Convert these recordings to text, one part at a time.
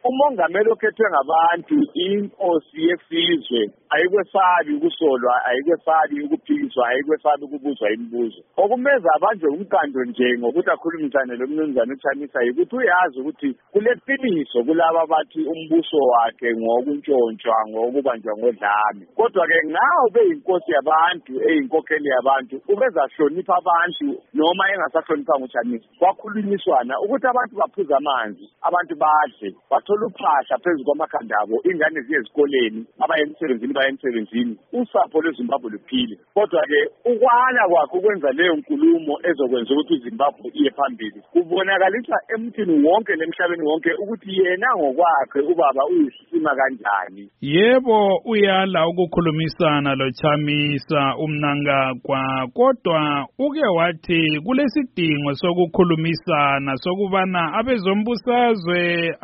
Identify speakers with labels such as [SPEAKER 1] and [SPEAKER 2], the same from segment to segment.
[SPEAKER 1] umongameli okhethwe ngabantu inkosi yesizwe ayikwesabi ukusolwa, ayikwesabi ukuphikiswa, ayikwesabi ukubuzwa imibuzo. Okumeza abanjwe umkando nje ngokuthi akhulumisane lo mnumzane uChamisa yikuthi uyazi ukuthi kuleqiniso kulaba bathi umbuso wakhe ngokuntshontshwa ngokubanjwa ngodlame. Kodwa-ke ngawo beyinkosi yabantu, eyinkokheli yabantu, ubezahlonipha abantu noma engasahloniphanga uChamisa. Kwakhulunyiswana ukuthi abantu baphuza amanzi, abantu badle, bathola uphahla phezu kwamakhanda abo, ingane ziye ezikoleni, abayemsebenzini bayemsebenzini, usapho lweZimbabwe luphile. Kodwa-ke ukwala kwakhe ukwenza leyo nkulumo ezokwenza ukuthi uZimbabwe iye phambili kubonakalisa emntwini wonke nemhlabeni wonke ukuthi yena ngokwakhe ubaba uyisima kanjani.
[SPEAKER 2] Yebo, uyala ukukhulumisana loChamisa uMnangagwa, kodwa uke wathi kulesidingo sokukhulumisana sokubana abezombusazwe,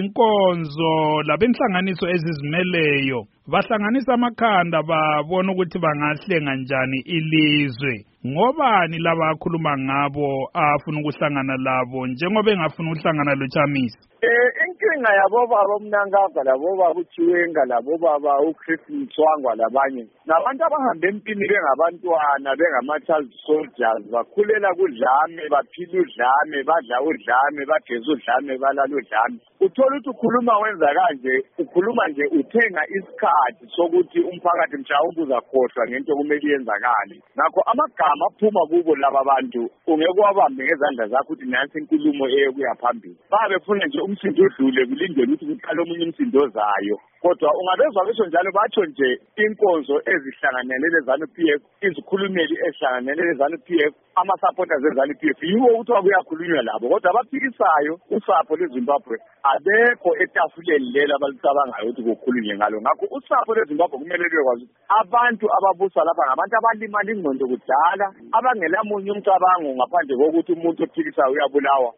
[SPEAKER 2] abezinkonzo labenhlanganiso ezizimeleyo bahlanganisa amakhanda babona ukuthi bangahlenga njani ilizwe. Ngobani laba akhuluma ngabo afuna ukuhlangana labo njengoba engafuna ukuhlangana loChamisa?
[SPEAKER 1] Inkinga yabo baba uMnangagwa, labo baba uChiwenga, labo baba uChris Mtswangwa labanye nabantu abahamba empini bengabantwana, bengama-child soldiers, bakhulela kudlame, baphila udlame, badla udlame, bageza udlame, balala udlame. Uthola ukuthi ukhuluma wenza kanje, ukhuluma nje uthenga isikhathi sokuthi umphakathi mhlawumbe uzakhohlwa ngento okumele yenzakale. Ngakho amagama aphuma kubo laba bantu ungeke wabambe ngezandla zakho ukuthi nansi inkulumo eyokuya phambili. Babefuna nje umsindo odlule kulindele ukuthi kuqale omunye umsindo ozayo. Kodwa ungabezwa besho njalo batsho nje inkonzo ezihlanganele leZANU-PF, izikhulumeli ezihlanganele leZANU-PF, ama-supporters eZANU-PF, yiwo ukuthi kuyakhulunywa labo. Kodwa abaphikisayo usapho lweZimbabwe abekho etafuleni lelo abalicabangayo ukuthi kukhulunywe ngalo. Ngakho usapho lweZimbabwe kumele luyekwazi ukuthi abantu ababusa lapha ngabantu abalimala ingqondo kudala, abangelamunye umcabango ngaphandle kokuthi umuntu ophikisayo uyabulawa.